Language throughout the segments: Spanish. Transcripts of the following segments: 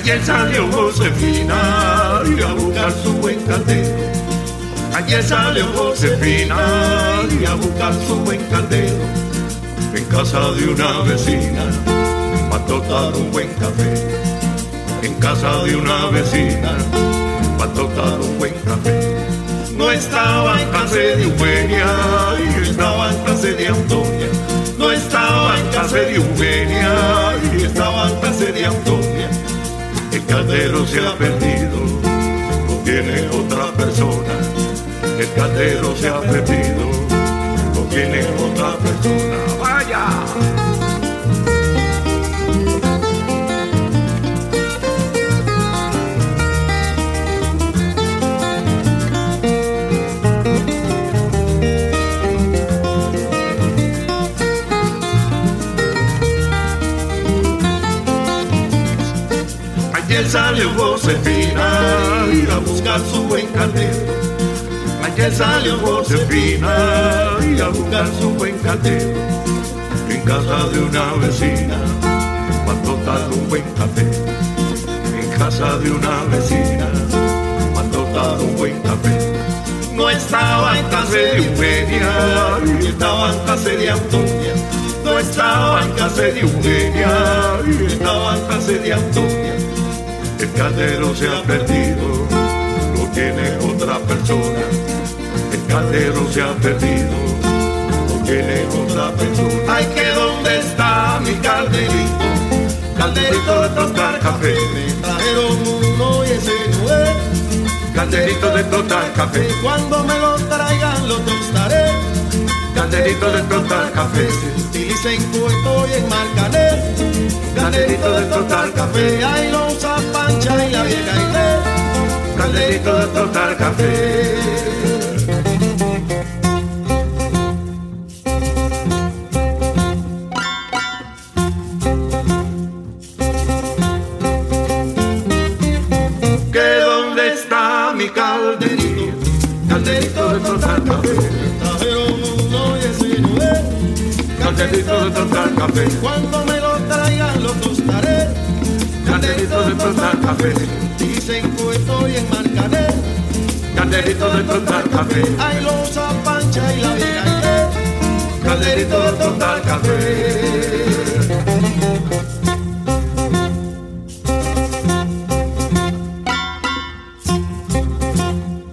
Ayer salió Josefina y a buscar su buen caldero. Ayer salió Josefina y a buscar su buen caldero. En casa de una vecina para tocar un buen café. En casa de una vecina para tocar un buen café. No estaba en casa de Eugenia y estaba en casa de Antonia. No estaba en casa de Eugenia y estaba en casa de Antonia. El caldero se ha perdido, lo tiene otra persona. El caldero se ha perdido, lo tiene otra persona. ¡Vaya! Ayer salió Josefina y a buscar su buen caldero. Ayer salió Josefina y a buscar su buen caldero. En casa de una vecina para tocar un buen café. En casa de una vecina para tocar un buen café. No estaba en casa de Eugenia y estaba en casa de Antonia. No estaba en casa de Eugenia y estaba en casa de Antonia. El caldero se ha perdido, lo tiene otra persona. El caldero se ha perdido, lo tiene otra persona. Ay, que dónde está mi calderito, calderito de tostar café. Me trajeron uno y ese no es, calderito de tostar café. Cuando me lo traigan lo tostaré, calderito de tostar café. Se utiliza en Puerto y en Marcané, calderito de tostar café. Ahí lo usa Pancha y la vieja Inés, calderito de tostar café. ¿Que dónde está mi calderito? Calderito de tostar café. Trajeron uno y ese no es, calderito de tostar café. Cuando me lo traigan lo tostaré, calderito de tostar café. Dicen Puerto y en Marcané, calderito de tostar café. Ahí lo usa Pancha y la vieja Inés, calderito de tostar café.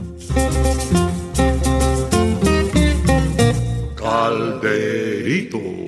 Calderito.